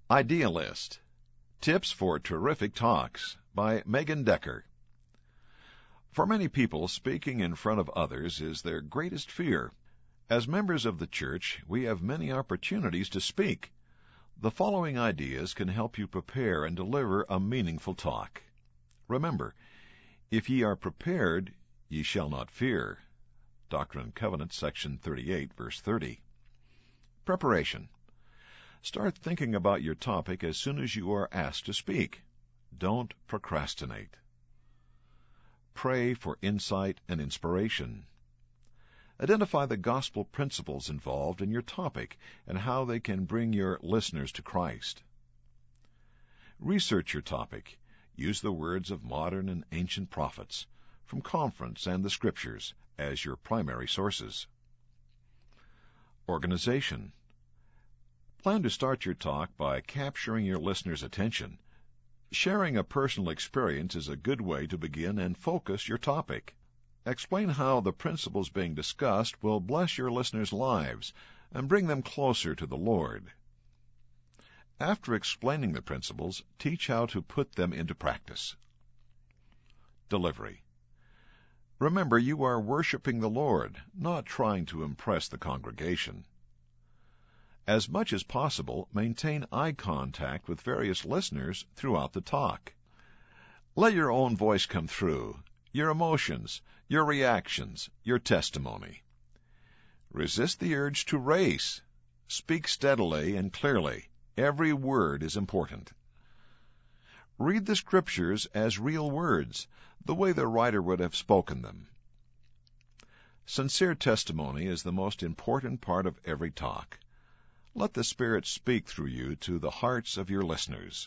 Idealist. Tips for Terrific Talks by Megan Decker. For many people, speaking in front of others is their greatest fear. As members of the church, we have many opportunities to speak. The following ideas can help you prepare and deliver a meaningful talk. Remember, if ye are prepared, ye shall not fear. Doctrine and Covenants, section 38, verse 30. Preparation. Start thinking about your topic as soon as you are asked to speak. Don't procrastinate. Pray for insight and inspiration. Identify the gospel principles involved in your topic and how they can bring your listeners to Christ. Research your topic. Use the words of modern and ancient prophets from conference and the Scriptures as your primary sources. Organization. Plan to start your talk by capturing your listeners' attention. Sharing a personal experience is a good way to begin and focus your topic. Explain how the principles being discussed will bless your listeners' lives and bring them closer to the Lord. After explaining the principles, teach how to put them into practice. Delivery. Remember, you are worshiping the Lord, not trying to impress the congregation. As much as possible, maintain eye contact with various listeners throughout the talk. Let your own voice come through, your emotions, your reactions, your testimony. Resist the urge to race. Speak steadily and clearly. Every word is important. Read the Scriptures as real words, the way the writer would have spoken them. Sincere testimony is the most important part of every talk. Let the Spirit speak through you to the hearts of your listeners.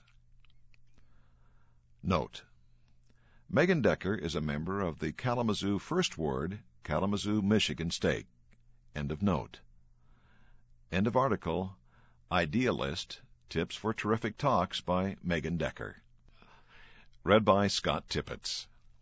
Note: Megan Decker is a member of the Kalamazoo First Ward, Kalamazoo, Michigan State. End of note. End of article. Idealist. Tips for Terrific Talks by Megan Decker. Read by Scott Tippett.